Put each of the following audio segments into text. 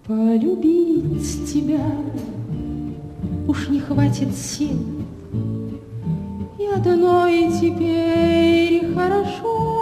Полюбить тебя уж не хватит сил, и одной теперь хорошо.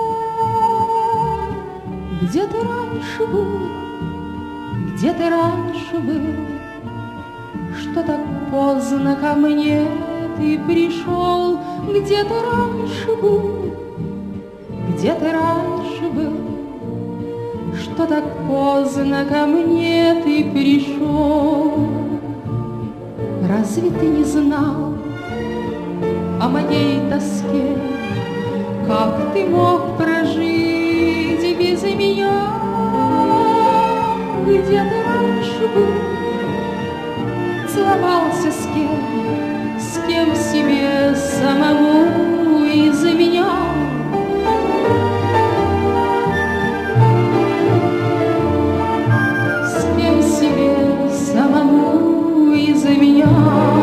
Где ты раньше был, где ты раньше был, что так поздно ко мне ты пришел? Где ты раньше был, где ты раньше был, что так поздно ко мне ты пришел? Разве ты не знал о моей тоске? Как ты мог прожить без меня? Где ты раньше был, целовался с кем себе самому изменял? С кем себе самому изменял?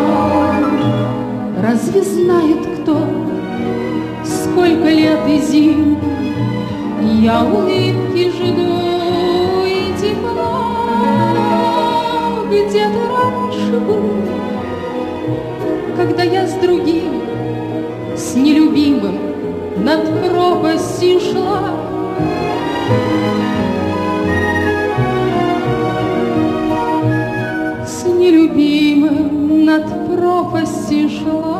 Разве знает кто, сколько лет и зим я улыбки жду и тепла? Где ты раньше был, когда я с другим, с нелюбимым над пропастью шла? С нелюбимым над пропастью шла.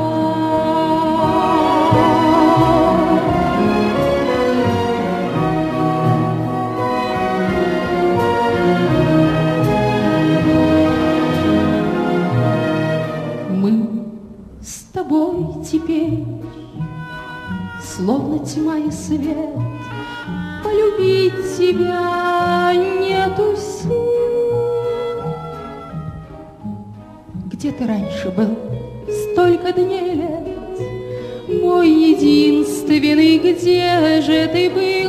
Теперь, словно тьма и свет, полюбить тебя нету сил. Где ты раньше был столько дней лет, мой единственный, где же ты был?